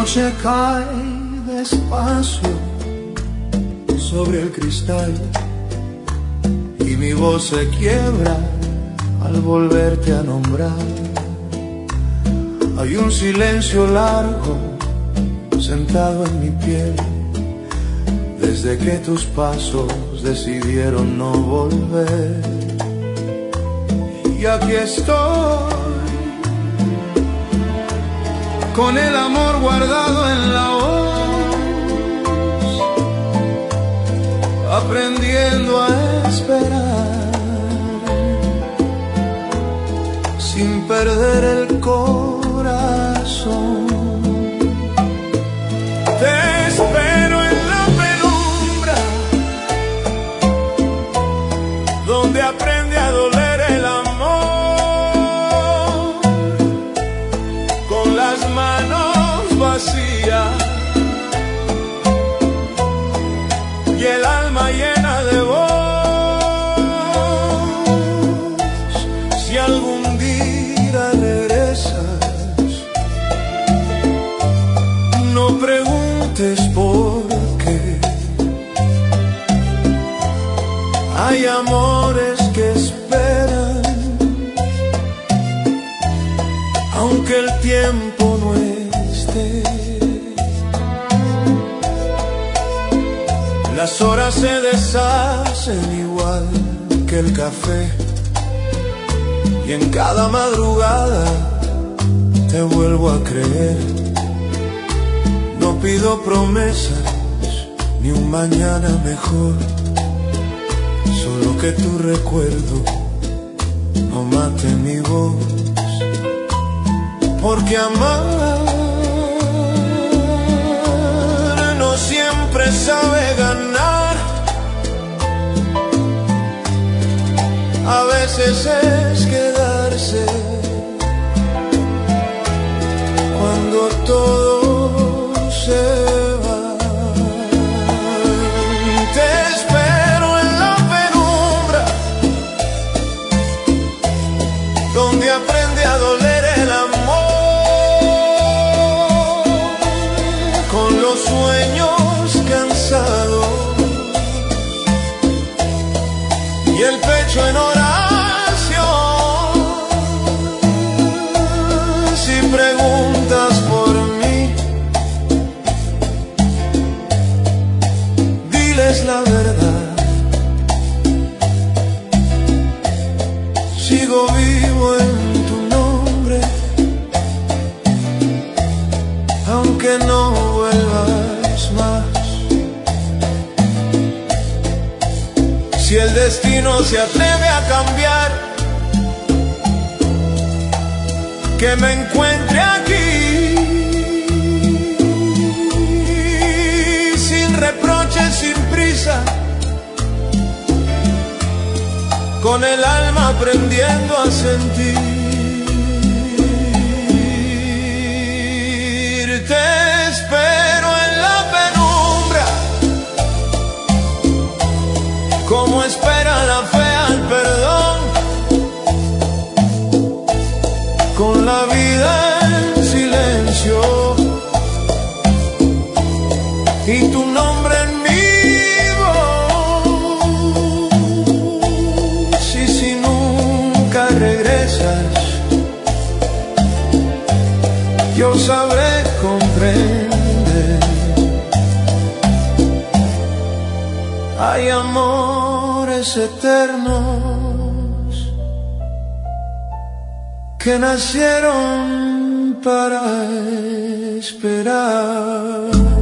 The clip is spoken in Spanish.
noche cae despacio sobre el cristal y mi voz se quiebra al volverte a nombrar. Hay un silencio largo sentado en mi piel desde que tus pasos decidieron no volver. Y aquí estoy con el amor guardado en la hoz, aprendiendo a esperar sin perder el corazón. Te espero en la penumbra, donde aprende a doler el amor, con las manos vacías y el alma llena de voz. Si algún día regresas, no preguntes por qué. Hay amores que esperan, aunque el tiempo no esté. Las horas se deshacen igual que el café, y en cada madrugada te vuelvo a creer. No pido promesas ni un mañana mejor, solo que tu recuerdo no mate mi voz. Porque amar no siempre sabe ganar, a veces es quedarse cuando todo se va. Te espero en la penumbra, donde aprende a doler el amor, con los sueños cansados y el pecho en oración. Si preguntas por mí, diles la verdad. Sigo vivo en tu nombre, aunque no vuelvas más. Si el destino se atreve a cambiar, que me encuentre aquí, sin reproches, sin prisa, con el alma aprendiendo a sentir. Te espero en la penumbra, como espera la fe al perdón, con la vida en silencio y tu nombre en mi voz. Y si nunca regresas, yo sabré comprender. Hay amores eternos que nacieron para esperar.